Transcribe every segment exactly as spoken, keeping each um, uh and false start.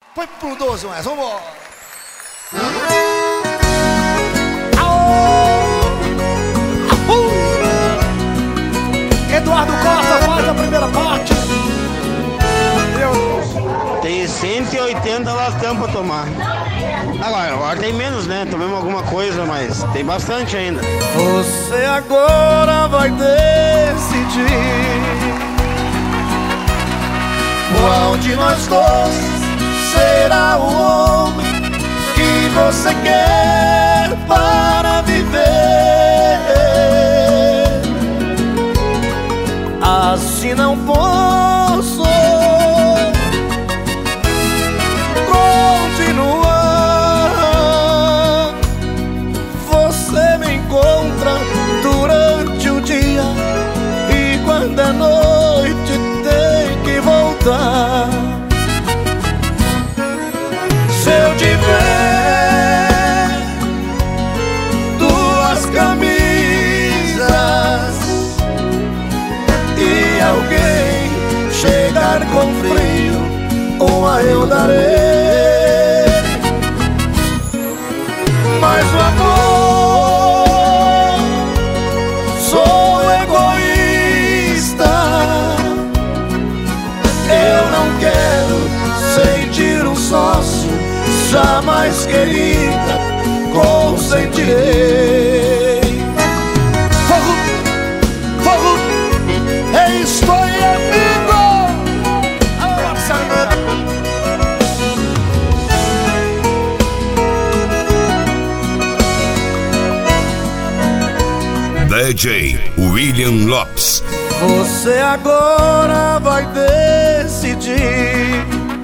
Põe pro doze mais, vambora. Eduardo Costa faz a primeira parte. Eu... Tem cento e oitenta latão pra tomar. Agora, agora tem menos, né? Tomamos alguma coisa, mas tem bastante ainda. Você agora vai decidir qual de nós dois será o homem que você quer para viver. Assim não posso continuar. Você me encontra durante o dia e quando é noite tem que voltar. Se eu tiver duas camisas e alguém chegar com frio, uma eu darei. Mas o amor, sou egoísta. Eu não quero sentir um sócio, jamais querida, consentirei. Fogo, fogo, estou amigo. D J William Lopes. Você agora vai decidir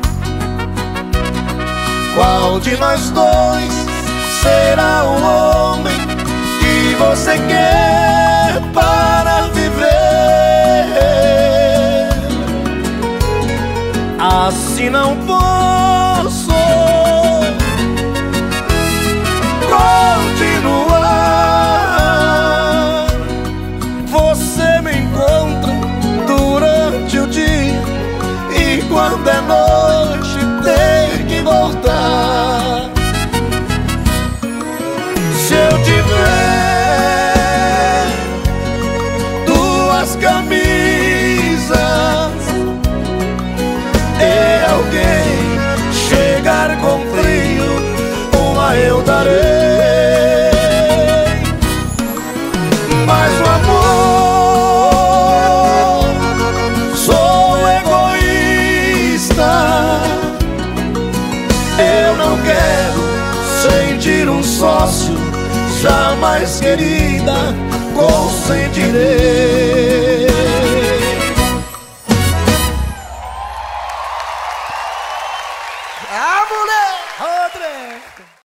qual de nós dois será o homem que você quer para viver. Assim não posso continuar. Você me encontra durante o dia e quando é noite tem que voltar. Se eu tiver duas camisas e alguém chegar com frio, uma eu darei. Mas o amor, sou egoísta. Eu não quero sentir um sócio, jamais querida, consentirei. Ah, mulher! Rodrigo!